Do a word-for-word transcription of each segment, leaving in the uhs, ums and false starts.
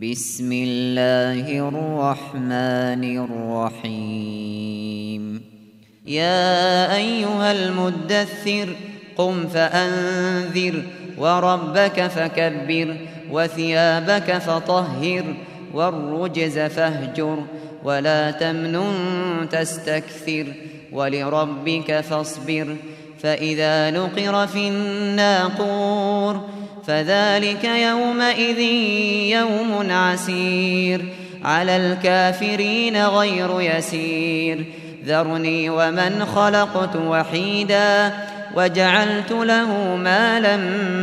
بسم الله الرحمن الرحيم يا أيها المدثر قم فأنذر وربك فكبر وثيابك فطهر والرجز فاهجر ولا تمنن تستكثر ولربك فاصبر فإذا نقر في الناقور فذلك يومئذ يوم عسير على الكافرين غير يسير ذرني ومن خلقت وحيدا وجعلت له مالا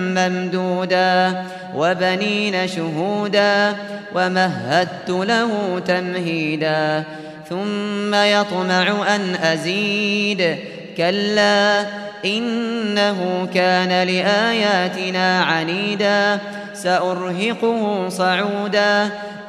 ممدودا وبنين شهودا ومهدت له تمهيدا ثم يطمع أن أزيد كلا إنه كان لآياتنا عنيدا سأرهقه صعودا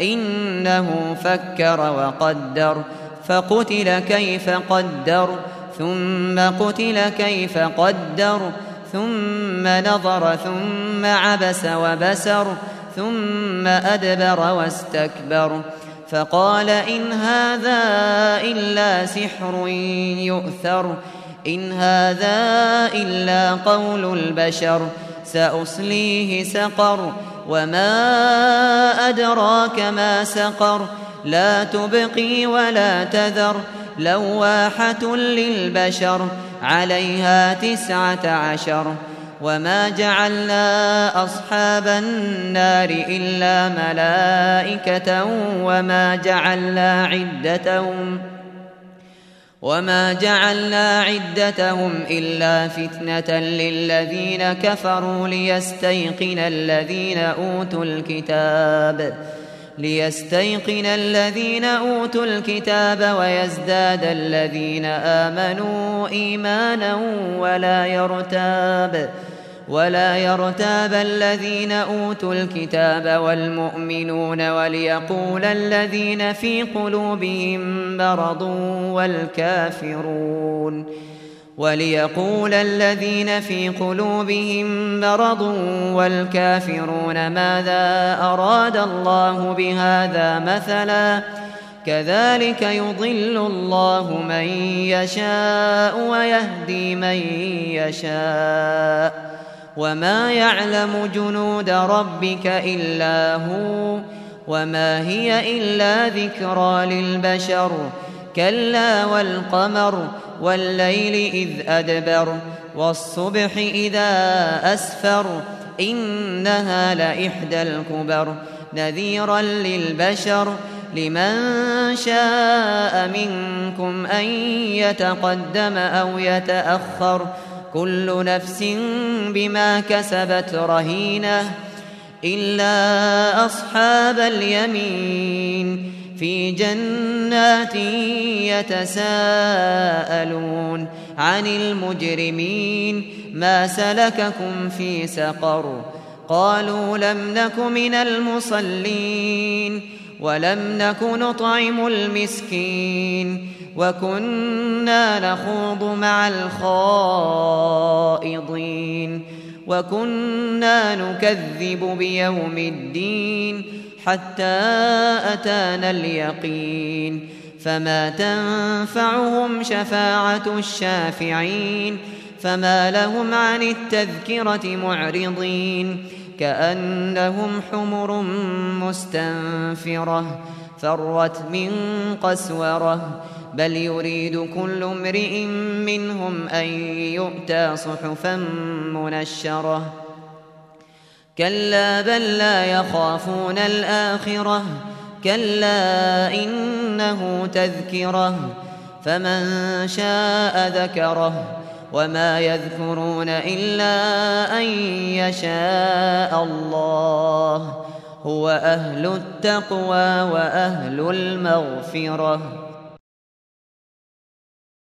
إنه فكر وقدر فقتل كيف قدر ثم قتل كيف قدر ثم نظر ثم عبس وبسر ثم أدبر واستكبر فقال إن هذا إلا سحر يؤثر إن هذا إلا قول البشر سأصليه سقر وما أدراك ما سقر لا تبقي ولا تذر لواحة للبشر عليها تسعة عشر وما جعلنا أصحاب النار إلا ملائكة وما جعلنا عدتهم وما جعلنا عدتهم إلا فتنة للذين كفروا ليستيقن الذين أوتوا الكتاب ليستيقن الذين أوتوا الكتاب ويزداد الذين آمنوا إيمانا ولا يرتاب ولا يرتاب الذين أوتوا الكتاب والمؤمنون وليقول الذين في قلوبهم مرض والكافرون وليقول الذين في قلوبهم مرض والكافرون ماذا أراد الله بهذا مثلا كذلك يضل الله من يشاء ويهدي من يشاء وما يعلم جنود ربك إلا هو وما هي إلا ذكرى للبشر كلا والقمر والليل إذ أدبر والصبح إذا أسفر إنها لإحدى الكبر نذيرا للبشر لمن شاء منكم أن يتقدم أو يتأخر كل نفس بما كسبت رهينة إلا أصحاب اليمين في جنات يتساءلون عن المجرمين ما سلككم في سقر قالوا لم نك من المصلين ولم نك نطعم المسكين وكنا نخوض مع الخائضين وكنا نكذب بيوم الدين حتى أتانا اليقين فما تنفعهم شفاعة الشافعين فما لهم عن التذكرة معرضين كأنهم حمر مستنفرة فرت من قسورة بل يريد كل امرئ منهم أن يؤتى صحفا منشرة كلا بل لا يخافون الآخرة كلا إنه تذكرة فمن شاء ذكره وما يذكرون إلا أن يشاء الله هو أهل التقوى وأهل المغفرة